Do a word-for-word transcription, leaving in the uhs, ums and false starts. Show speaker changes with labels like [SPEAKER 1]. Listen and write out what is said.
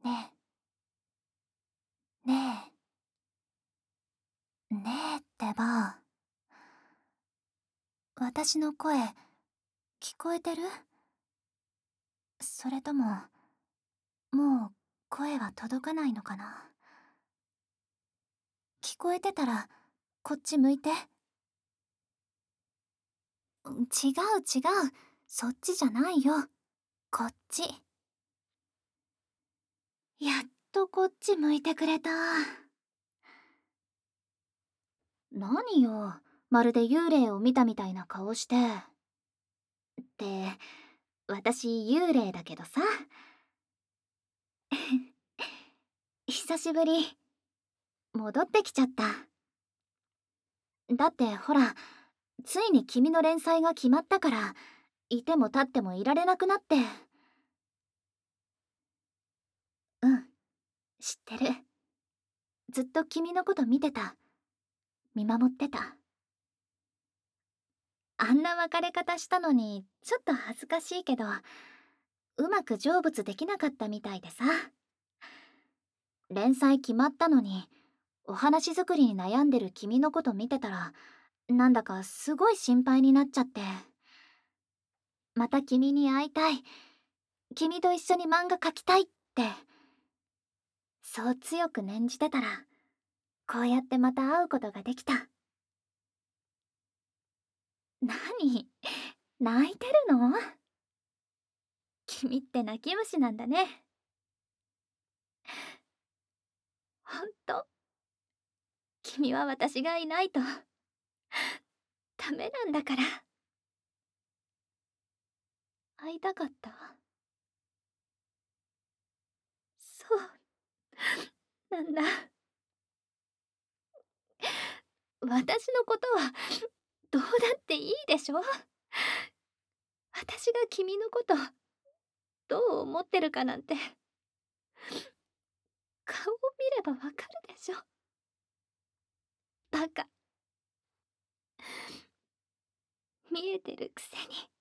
[SPEAKER 1] ねえ、ねえ、ねえってば。私の声、聞こえてる？それとも、もう声は届かないのかな？聞こえてたら、こっち向いて。違う違う、そっちじゃないよ。こっち。やっとこっち向いてくれた。何よ、まるで幽霊を見たみたいな顔して。って、私幽霊だけどさ。久しぶり。戻ってきちゃった。だってほら、ついに君の連載が決まったから、いても立ってもいられなくなって。うん、知ってる。ずっと君のこと見てた。見守ってた。あんな別れ方したのに、ちょっと恥ずかしいけど、うまく成仏できなかったみたいでさ。連載決まったのに、お話作りに悩んでる君のこと見てたら、なんだかすごい心配になっちゃって。また君に会いたい。君と一緒に漫画描きたいって。そう強く念じてたら、こうやってまた会うことができた。何？泣いてるの？君って泣き虫なんだね。ほんと。君は私がいないとダメなんだから。会いたかった？そうなんだ。私のことはどうだっていいでしょ。私が君のことどう思ってるかなんて顔を見ればわかるでしょ。バカ。見えてるくせに。